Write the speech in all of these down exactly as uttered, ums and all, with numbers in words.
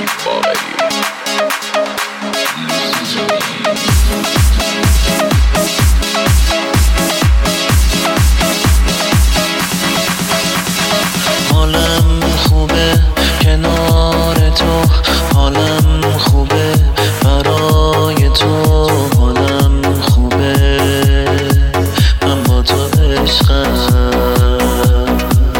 حالم خوبه کنار تو، حالم خوبه برای تو، حالم خوبه من با تو عشقم.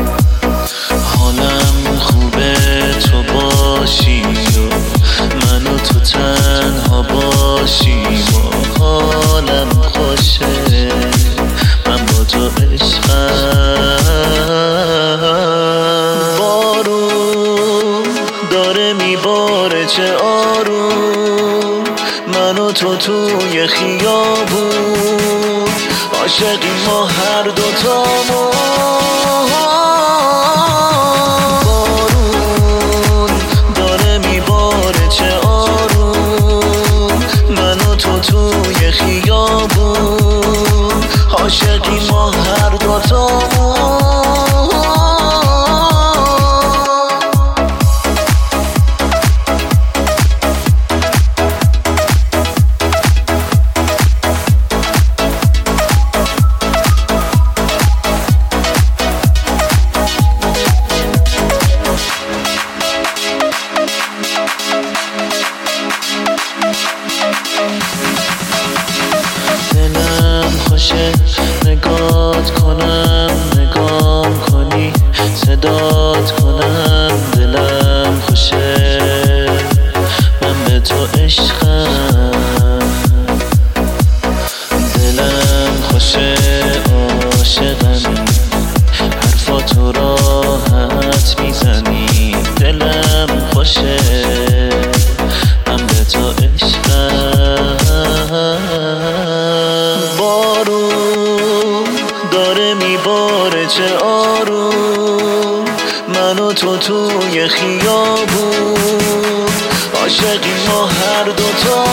حالم خوبه تو باشی و من و تو تنها باشیم و حالم خوشه من با تو عشقم. داره میباره چه آروم من و تو توی خیابون، عاشقی ما هر دوتامون. بارون داره میباره چه آروم من و تو توی خیابون، عاشقی ما هر دوتامون. دلم خوشه نگات کنم، نگام کنی صدات کنم. دلم خوشه من به تو عشقم، دلم خوشه عاشقم، حرفاتو راحت میزنی. دلم خوشه من به تو عشقم. بارون داره میباره چه آروم من و تو توی خیابون، عاشقی ما هر دوتا.